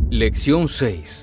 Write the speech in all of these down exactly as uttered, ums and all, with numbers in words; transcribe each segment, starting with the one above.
Lección seis.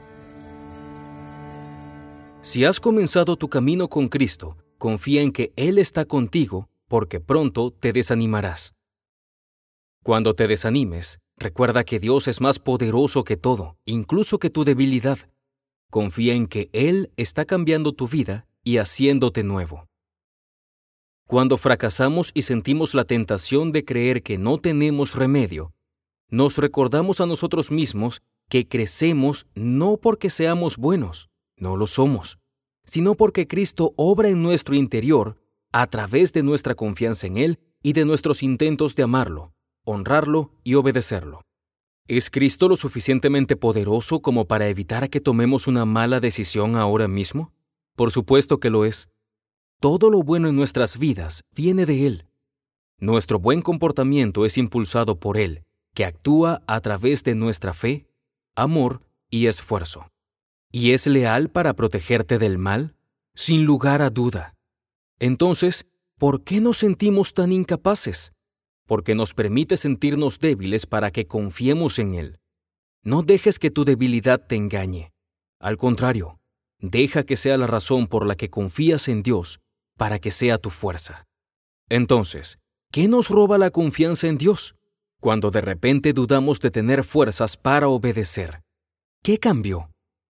Si has comenzado tu camino con Cristo, confía en que Él está contigo, porque pronto te desanimarás. Cuando te desanimes, recuerda que Dios es más poderoso que todo, incluso que tu debilidad. Confía en que Él está cambiando tu vida y haciéndote nuevo. Cuando fracasamos y sentimos la tentación de creer que no tenemos remedio, nos recordamos a nosotros mismos que crecemos no porque seamos buenos, no lo somos, sino porque Cristo obra en nuestro interior a través de nuestra confianza en Él y de nuestros intentos de amarlo, honrarlo y obedecerlo. ¿Es Cristo lo suficientemente poderoso como para evitar que tomemos una mala decisión ahora mismo? Por supuesto que lo es. Todo lo bueno en nuestras vidas viene de Él. Nuestro buen comportamiento es impulsado por Él, que actúa a través de nuestra fe, amor y esfuerzo. ¿Y es leal para protegerte del mal? Sin lugar a duda. Entonces, ¿por qué nos sentimos tan incapaces? Porque nos permite sentirnos débiles para que confiemos en Él. No dejes que tu debilidad te engañe. Al contrario, deja que sea la razón por la que confías en Dios, para que sea tu fuerza. Entonces, ¿qué nos roba la confianza en Dios? Cuando de repente dudamos de tener fuerzas para obedecer. ¿Qué cambió?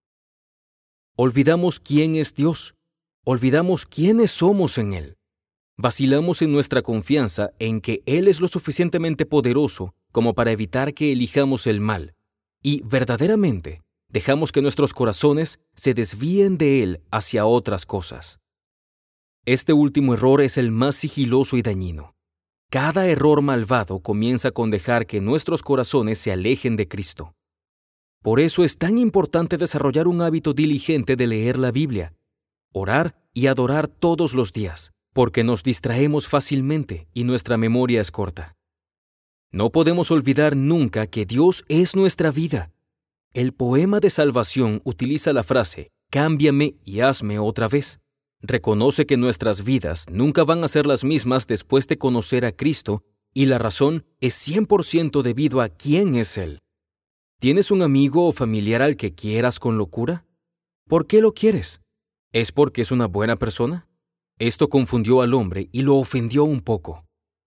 Olvidamos quién es Dios. Olvidamos quiénes somos en Él. Vacilamos en nuestra confianza en que Él es lo suficientemente poderoso como para evitar que elijamos el mal. Y, verdaderamente, dejamos que nuestros corazones se desvíen de Él hacia otras cosas. Este último error es el más sigiloso y dañino. Cada error malvado comienza con dejar que nuestros corazones se alejen de Cristo. Por eso es tan importante desarrollar un hábito diligente de leer la Biblia, orar y adorar todos los días, porque nos distraemos fácilmente y nuestra memoria es corta. No podemos olvidar nunca que Dios es nuestra vida. El poema de salvación utiliza la frase, cámbiame y hazme otra vez. Reconoce que nuestras vidas nunca van a ser las mismas después de conocer a Cristo, y la razón es cien por ciento debido a quién es Él. ¿Tienes un amigo o familiar al que quieras con locura? ¿Por qué lo quieres? ¿Es porque es una buena persona? Esto confundió al hombre y lo ofendió un poco.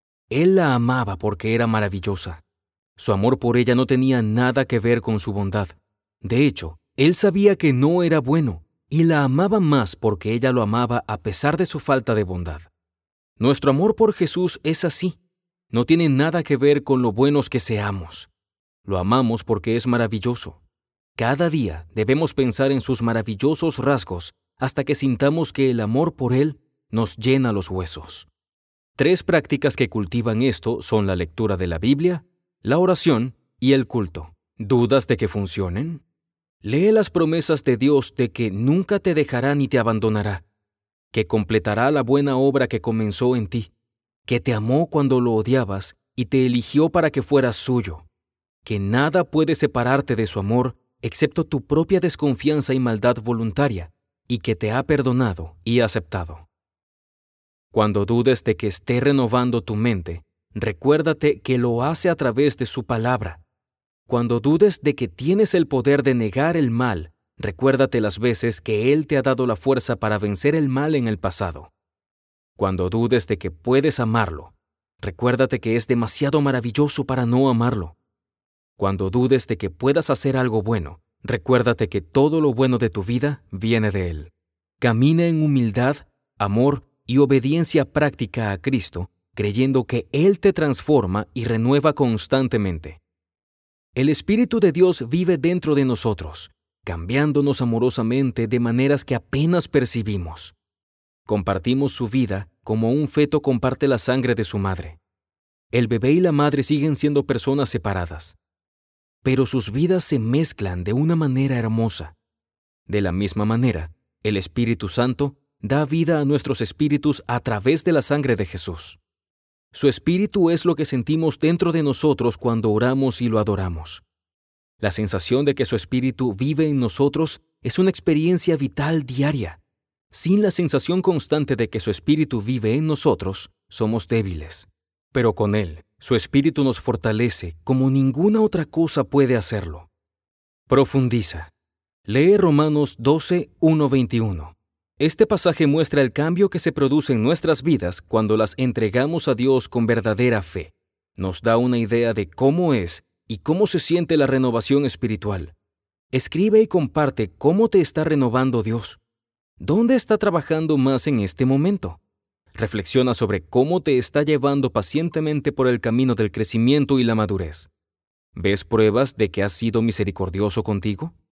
Él la amaba porque era maravillosa. Su amor por ella no tenía nada que ver con su bondad. De hecho, él sabía que no era bueno, y la amaba más porque ella lo amaba a pesar de su falta de bondad. Nuestro amor por Jesús es así. No tiene nada que ver con lo buenos que seamos. Lo amamos porque es maravilloso. Cada día debemos pensar en sus maravillosos rasgos hasta que sintamos que el amor por Él nos llena los huesos. Tres prácticas que cultivan esto son la lectura de la Biblia, la oración y el culto. ¿Dudas de que funcionen? Lee las promesas de Dios de que nunca te dejará ni te abandonará, que completará la buena obra que comenzó en ti, que te amó cuando lo odiabas y te eligió para que fueras suyo, que nada puede separarte de su amor excepto tu propia desconfianza y maldad voluntaria, y que te ha perdonado y aceptado. Cuando dudes de que esté renovando tu mente, recuérdate que lo hace a través de su palabra. Cuando dudes de que tienes el poder de negar el mal, recuérdate las veces que Él te ha dado la fuerza para vencer el mal en el pasado. Cuando dudes de que puedes amarlo, recuérdate que es demasiado maravilloso para no amarlo. Cuando dudes de que puedas hacer algo bueno, recuérdate que todo lo bueno de tu vida viene de Él. Camina en humildad, amor y obediencia práctica a Cristo, creyendo que Él te transforma y renueva constantemente. El Espíritu de Dios vive dentro de nosotros, cambiándonos amorosamente de maneras que apenas percibimos. Compartimos su vida como un feto comparte la sangre de su madre. El bebé y la madre siguen siendo personas separadas, pero sus vidas se mezclan de una manera hermosa. De la misma manera, el Espíritu Santo da vida a nuestros espíritus a través de la sangre de Jesús. Su Espíritu es lo que sentimos dentro de nosotros cuando oramos y lo adoramos. La sensación de que su Espíritu vive en nosotros es una experiencia vital diaria. Sin la sensación constante de que su Espíritu vive en nosotros, somos débiles. Pero con Él, su Espíritu nos fortalece como ninguna otra cosa puede hacerlo. Profundiza. Lee Romanos doce, uno a veintiuno. Este pasaje muestra el cambio que se produce en nuestras vidas cuando las entregamos a Dios con verdadera fe. Nos da una idea de cómo es y cómo se siente la renovación espiritual. Escribe y comparte cómo te está renovando Dios. ¿Dónde está trabajando más en este momento? Reflexiona sobre cómo te está llevando pacientemente por el camino del crecimiento y la madurez. ¿Ves pruebas de que ha sido misericordioso contigo?